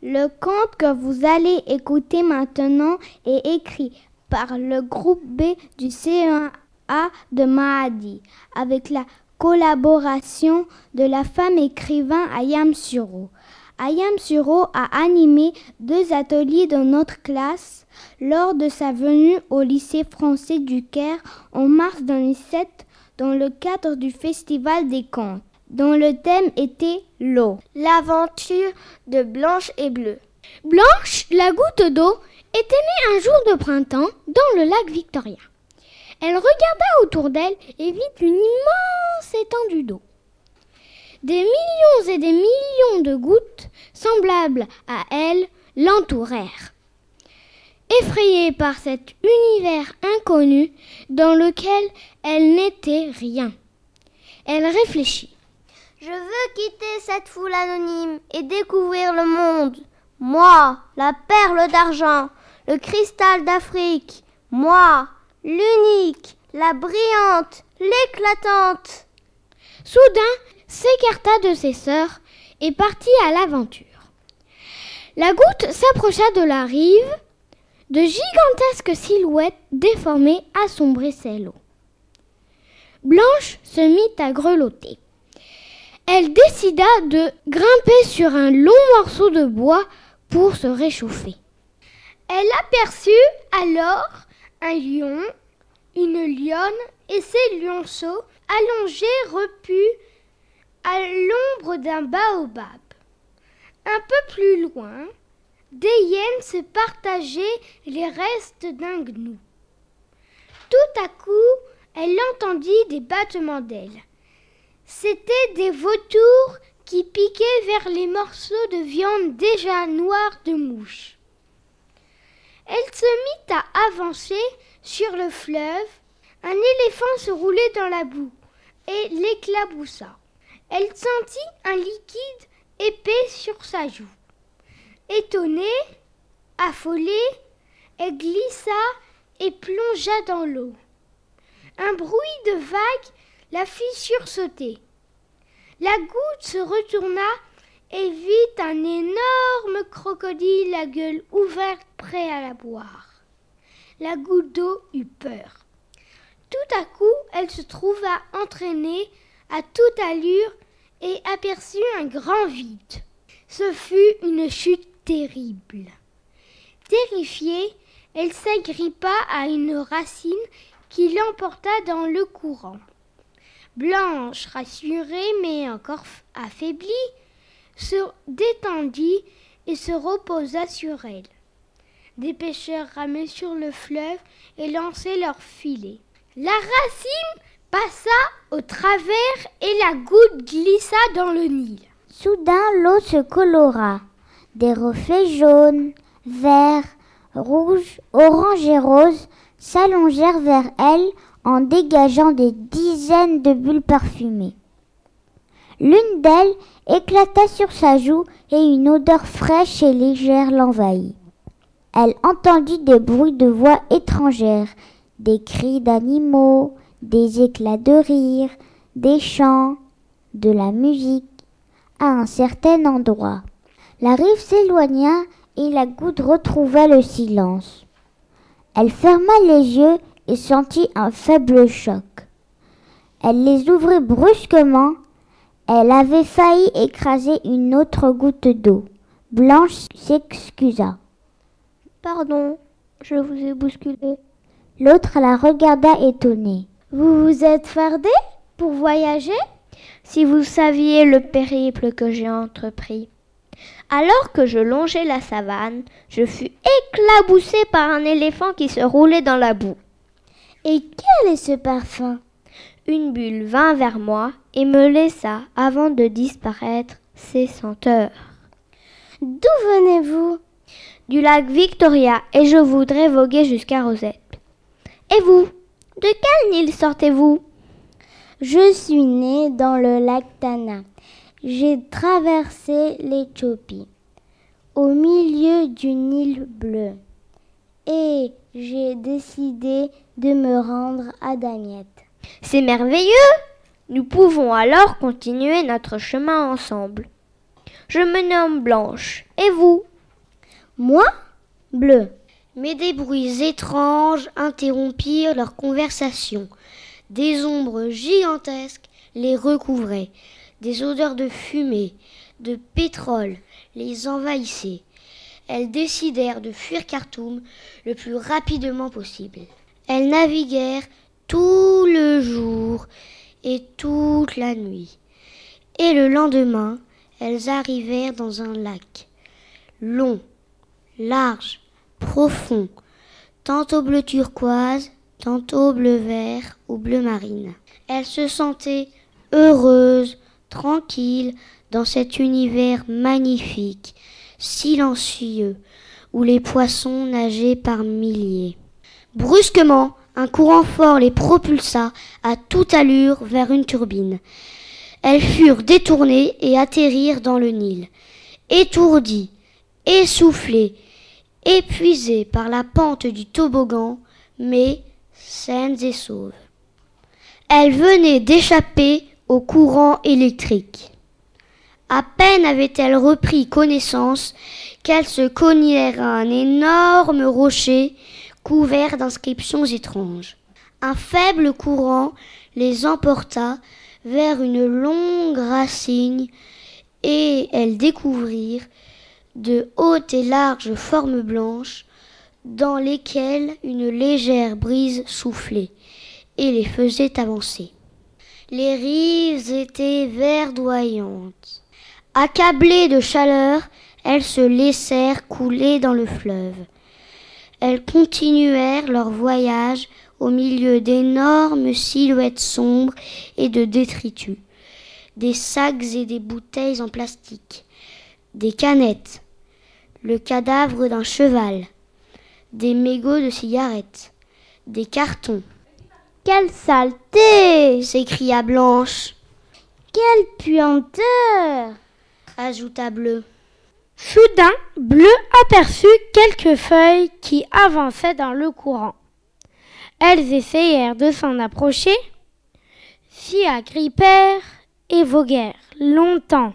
Le conte que vous allez écouter maintenant est écrit par le groupe B du CE1A de Mahadi, avec la collaboration de la femme écrivain Ayam Suro. Ayam Suro a animé 2 ateliers dans notre classe lors de sa venue au lycée français du Caire en mars 2007 dans le cadre du Festival des contes, dont le thème était l'eau. L'aventure de Blanche et Bleu. Blanche, la goutte d'eau, était née un jour de printemps dans le lac Victoria. Elle regarda autour d'elle et vit une immense étendue d'eau. Des millions et des millions de gouttes semblables à elle l'entourèrent. Effrayée par cet univers inconnu dans lequel elle n'était rien, elle réfléchit. Je veux quitter cette foule anonyme et découvrir le monde. Moi, la perle d'argent, le cristal d'Afrique. Moi, l'unique, la brillante, l'éclatante. Soudain, s'écarta de ses sœurs et partit à l'aventure. La goutte s'approcha de la rive, de gigantesques silhouettes déformées assombrissaient l'eau. Blanche se mit à grelotter. Elle décida de grimper sur un long morceau de bois pour se réchauffer. Elle aperçut alors un lion, une lionne et ses lionceaux allongés repus à l'ombre d'un baobab. Un peu plus loin, des hyènes se partageaient les restes d'un gnou. Tout à coup, elle entendit des battements d'ailes. C'étaient des vautours qui piquaient vers les morceaux de viande déjà noirs de mouches. Elle se mit à avancer sur le fleuve. Un éléphant se roulait dans la boue et l'éclaboussa. Elle sentit un liquide épais sur sa joue. Étonnée, affolée, elle glissa et plongea dans l'eau. Un bruit de vagues la fit sursauter. La goutte se retourna et vit un énorme crocodile à gueule ouverte prêt à la boire. La goutte d'eau eut peur. Tout à coup, elle se trouva entraînée à toute allure et aperçut un grand vide. Ce fut une chute terrible. Terrifiée, elle s'agrippa à une racine qui l'emporta dans le courant. Blanche, rassurée mais encore affaiblie, se détendit et se reposa sur elle. Des pêcheurs ramaient sur le fleuve et lançaient leurs filets. La racine passa au travers et la goutte glissa dans le Nil. Soudain, l'eau se colora. Des reflets jaunes, verts, rouges, oranges et roses s'allongèrent vers elle en dégageant des dizaines de bulles parfumées. L'une d'elles éclata sur sa joue et une odeur fraîche et légère l'envahit. Elle entendit des bruits de voix étrangères, des cris d'animaux, des éclats de rire, des chants, de la musique. À un certain endroit, la rive s'éloigna et la goutte retrouva le silence. Elle ferma les yeux et sentit un faible choc. Elle les ouvrit brusquement. Elle avait failli écraser une autre goutte d'eau. Blanche s'excusa. « Pardon, je vous ai bousculé. » L'autre la regarda étonnée. « Vous vous êtes fardée pour voyager ? Si vous saviez le périple que j'ai entrepris. » Alors que je longeais la savane, je fus éclaboussée par un éléphant qui se roulait dans la boue. « Et quel est ce parfum ?» Une bulle vint vers moi et me laissa avant de disparaître ses senteurs. « D'où venez-vous ?»« Du lac Victoria et je voudrais voguer jusqu'à Rosette. »« Et vous ? De quel Nil sortez-vous ?»« Je suis née dans le lac Tana. J'ai traversé l'Éthiopie, au milieu du Nil bleu, et j'ai décidé de me rendre à Damiette. » « C'est merveilleux ! Nous pouvons alors continuer notre chemin ensemble. Je me nomme Blanche. Et vous ? Moi? Bleu. Mais des bruits étranges interrompirent leur conversation. Des ombres gigantesques les recouvraient. Des odeurs de fumée, de pétrole les envahissaient. Elles décidèrent de fuir Khartoum le plus rapidement possible. Elles naviguèrent tout le jour et toute la nuit. Et le lendemain, elles arrivèrent dans un lac, long, large, profond, tantôt bleu turquoise, tantôt bleu vert ou bleu marine. Elles se sentaient heureuses, tranquilles, dans cet univers magnifique, silencieux, où les poissons nageaient par milliers. Brusquement, un courant fort les propulsa à toute allure vers une turbine. Elles furent détournées et atterrirent dans le Nil. Étourdies, essoufflées, épuisées par la pente du toboggan, mais saines et sauves. Elles venaient d'échapper au courant électrique. À peine avaient-elles repris connaissance qu'elles se cognèrent à un énorme rocher couvert d'inscriptions étranges. Un faible courant les emporta vers une longue racine et elles découvrirent de hautes et larges formes blanches dans lesquelles une légère brise soufflait et les faisait avancer. Les rives étaient verdoyantes. Accablées de chaleur, elles se laissèrent couler dans le fleuve. Elles continuèrent leur voyage au milieu d'énormes silhouettes sombres et de détritus, des sacs et des bouteilles en plastique, des canettes, le cadavre d'un cheval, des mégots de cigarettes, des cartons. « Quelle saleté !» s'écria Blanche. « Quelle puanteur !» ajouta Bleu. Soudain, Bleu aperçut quelques feuilles qui avançaient dans le courant. Elles essayèrent de s'en approcher, s'y agrippèrent et voguèrent longtemps,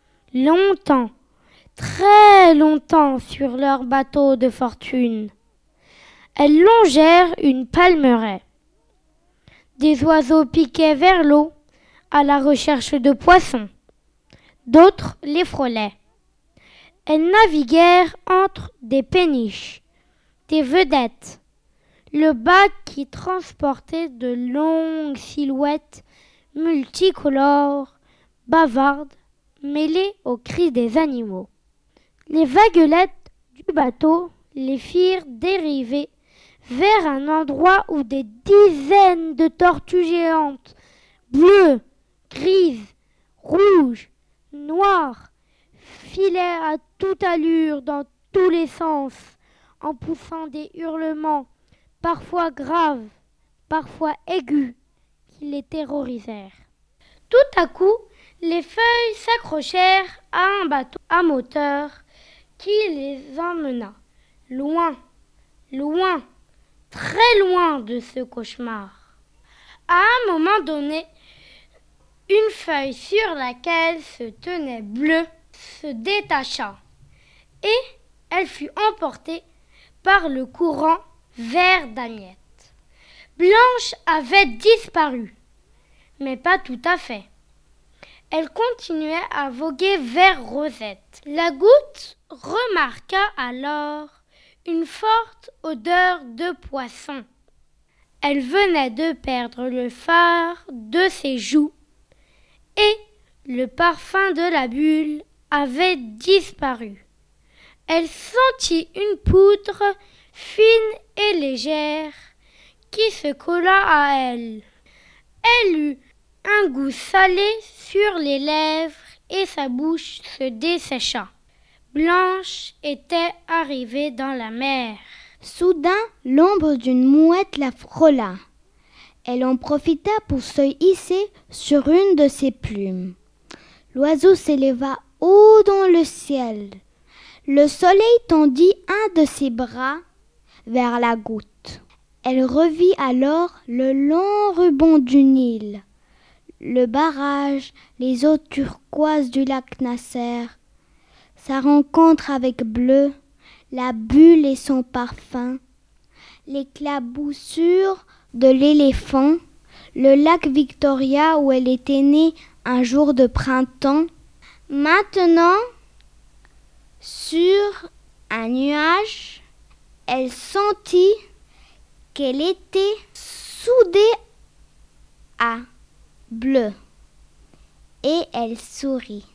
très longtemps sur leur bateau de fortune. Elles longèrent une palmeraie. Des oiseaux piquaient vers l'eau à la recherche de poissons. D'autres les frôlaient. Elles naviguèrent entre des péniches, des vedettes, le bac qui transportait de longues silhouettes multicolores, bavardes, mêlées aux cris des animaux. Les vaguelettes du bateau les firent dériver vers un endroit où des dizaines de tortues géantes, bleues, grises, rouges, noires, filaient à toute allure dans tous les sens, en poussant des hurlements, parfois graves, parfois aigus, qui les terrorisèrent. Tout à coup, les feuilles s'accrochèrent à un bateau à moteur qui les emmena loin, loin, très loin de ce cauchemar. À un moment donné, une feuille sur laquelle se tenait Bleu se détacha et elle fut emportée par le courant vers Damiette. Blanche avait disparu, mais pas tout à fait. Elle continuait à voguer vers Rosette. La goutte remarqua alors une forte odeur de poisson. Elle venait de perdre le fard de ses joues et le parfum de la bulle avait disparu. Elle sentit une poudre fine et légère qui se colla à elle. Elle eut un goût salé sur les lèvres et sa bouche se dessécha. Blanche était arrivée dans la mer. Soudain, l'ombre d'une mouette la frôla. Elle en profita pour se hisser sur une de ses plumes. L'oiseau s'éleva haut dans le ciel. Le soleil tendit un de ses bras vers la goutte. Elle revit alors le long ruban du Nil, le barrage, les eaux turquoises du lac Nasser, sa rencontre avec Bleu, la bulle et son parfum, l'éclaboussure de l'éléphant, le lac Victoria où elle était née un jour de printemps. Maintenant, sur un nuage, elle sentit qu'elle était soudée à bleu et elle sourit.